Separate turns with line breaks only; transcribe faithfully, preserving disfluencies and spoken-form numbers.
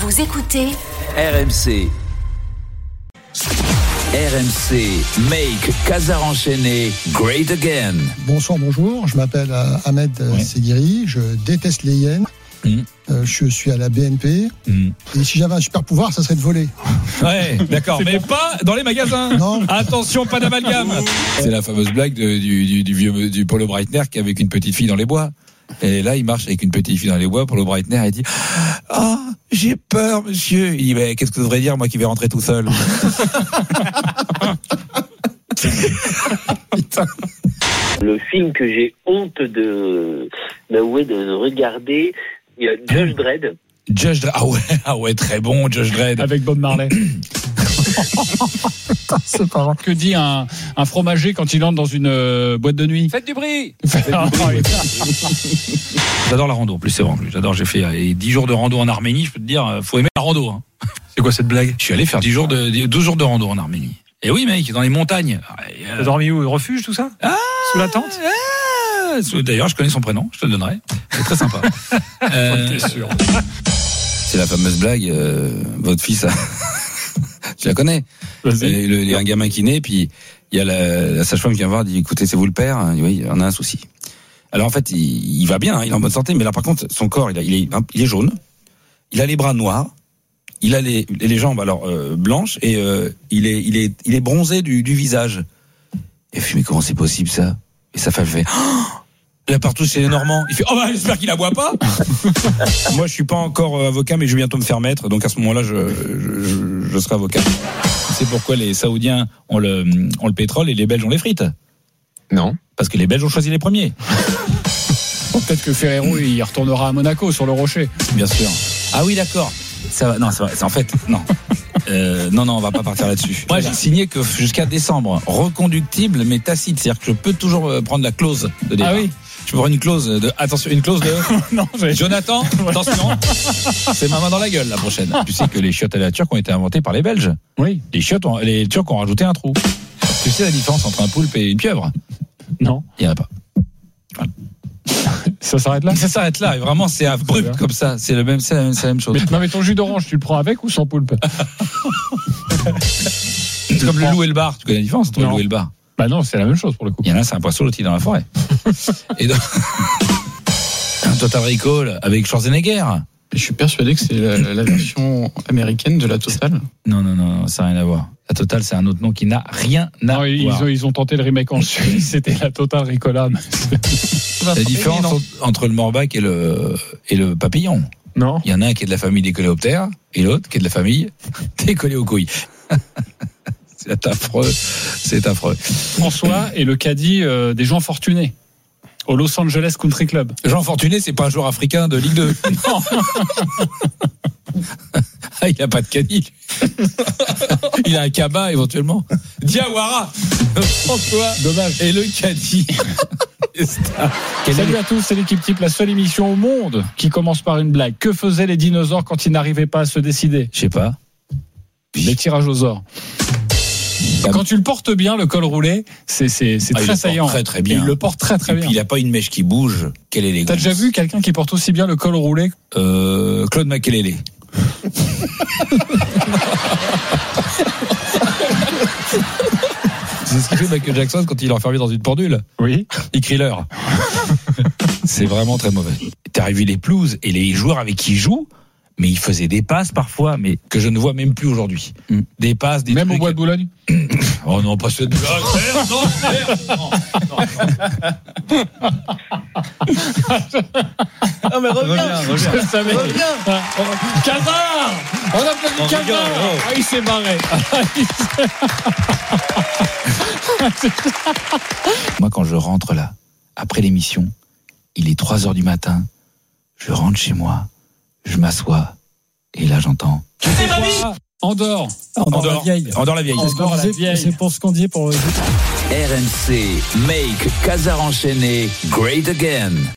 Vous écoutez
R M C. R M C Make Casar Enchaîné Great Again.
Bonsoir, bonjour. Je m'appelle euh, Ahmed ouais. Seguiri. Je déteste les hyènes. Mmh. Euh, je suis à la B N P. Mmh. Et si j'avais un super pouvoir, ça serait de voler.
Ouais, d'accord. Mais pas dans les magasins.
Non.
Attention, pas d'amalgame. C'est la fameuse blague de, du, du, du vieux du Paulo Breitner qui est avec une petite fille dans les bois. Et là, il marche avec une petite fille dans les bois. Paulo Breitner, il dit ah, oh, j'ai peur, monsieur. Il dit mais qu'est-ce que ça devrait dire, moi qui vais rentrer tout seul.
Le film que j'ai honte de, d'avouer, de regarder, il y a Judge Dredd.
Judge Dredd, ah ouais, ah ouais, très bon, Judge Dredd.
Avec Bob Marley. C'est pas vrai. Que dit un, un fromager quand il entre dans une euh, boîte de nuit?
Faites du bruit. Faites du bruit. J'adore la rando, en plus c'est vrai. J'adore, j'ai fait euh, dix jours de rando en Arménie, je peux te dire, faut aimer la rando. Hein. C'est quoi cette blague? Je suis allé faire dix jours de, douze jours de rando en Arménie. Et oui, mec, dans les montagnes.
Euh... T'as dormi où? Refuge, tout ça?
Ah,
sous la tente?
Ah, d'ailleurs, je connais son prénom, je te le donnerai. C'est très sympa. euh,
T'es sûr.
C'est la fameuse blague, euh, votre fils a... Tu la connais? Il y a un gamin qui naît, puis il y a la, la sage-femme qui vient voir, dit écoutez, c'est vous le père? Il dit, oui, on a un souci. Alors en fait, il, il va bien, hein, il est en bonne santé, mais là par contre, son corps, il, a, il, est, il est jaune, il a les bras noirs, il a les, les jambes alors euh, blanches et euh, il est, il est, il est bronzé du, du visage. Et puis mais comment c'est possible ça? Et sa femme fait oh, là partout c'est les Normands. Il fait oh bah j'espère qu'il la boit pas. Moi je suis pas encore avocat, mais je vais bientôt me faire maître, donc à ce moment-là je, je, je, je serai avocat. C'est pourquoi les Saoudiens ont le, ont le pétrole et les Belges ont les frites. Non, parce que les Belges ont choisi les premiers.
Bon, peut-être que Ferrero il retournera à Monaco sur le rocher.
Bien sûr. Ah oui d'accord. Ça va, non, c'est, c'est en fait non. Euh, non, non, on va pas partir là-dessus. Moi, j'ai signé que jusqu'à décembre, reconductible mais tacite, c'est-à-dire que je peux toujours prendre la clause de départ.
Ah oui.
Je peux prendre une clause de attention, une clause de
non, j'ai...
Jonathan, attention, c'est ma main dans la gueule la prochaine. Tu sais que les chiottes à la turque ont été inventées par les Belges.
Oui.
Les chiottes, ont, les Turcs ont rajouté un trou. Tu sais la différence entre un poulpe et une pieuvre?
Non.
Il y en a pas. Voilà.
Ça s'arrête là?
Ça s'arrête là. Et vraiment, c'est abrupt comme ça. C'est le même, c'est la même, c'est la même chose.
Mais, non, mais ton jus d'orange, tu le prends avec ou sans poulpe?
C'est comme le loup et le bar. Tu connais la différence entre non. le loup et le bar?
Bah non, c'est la même chose pour le coup.
Il y en a, c'est un poisson, l'autre il est dans la forêt. Et donc, un Total Recall avec Schwarzenegger.
Je suis persuadé que c'est la, la version américaine de la Total.
Non, non, non, ça n'a rien à voir. La Total, c'est un autre nom qui n'a rien à
non, ils
voir.
Ont, ils ont tenté le remake en Suisse, c'était la Total Ricola.
La différence entre, entre le morbac et le, et le papillon.
Non.
Il y en a un qui est de la famille des coléoptères et l'autre qui est de la famille des collés aux couilles. C'est affreux, c'est affreux.
François est le caddie euh, des gens fortunés au Los Angeles Country Club.
Jean Fortuné, c'est pas un joueur africain de Ligue deux. Non. Ah, il a pas de caddie. Il a un cabas éventuellement. Diawara. François, dommage. Et le caddie.
Salut à tous, c'est l'équipe type, la seule émission au monde qui commence par une blague. Que faisaient les dinosaures quand ils n'arrivaient pas à se décider?
Je sais pas.
Les tirages aux ors. Quand tu le portes bien, le col roulé, c'est, c'est, c'est
ah,
très saillant.
Très, très bien.
Et il le porte très, très
et
bien.
Et puis, il n'a pas une mèche qui bouge. Quelle élégance.
T'as déjà vu quelqu'un qui porte aussi bien le col roulé?
Euh, Claude Makélélé. C'est ce qu'il fait Michael Jackson quand il est enfermé dans une pendule.
Oui.
Il crie l'heure. C'est vraiment très mauvais. T'as revu les pelouses et les joueurs avec qui il joue, mais il faisait des passes parfois, mais que je ne vois même plus aujourd'hui. Mm. Des passes, des
même
trucs...
au Bois de Boulogne.
Oh non, pas ce de ah, non, non, non,
non, mais reviens, reviens, reviens.
reviens. Casar, on a applaudi Casar. Ah, il s'est barré.
Moi, quand je rentre là, après l'émission, il est trois heures du matin, je rentre chez moi, je m'assois, et là j'entends.
C'est ma vie. Andorre.
Andorre, Andorre la vieille. Andorre la vieille.
Andorre la vieille.
C'est pour ce qu'on dit pour.
R M C Make Casar Enchaîné Great Again.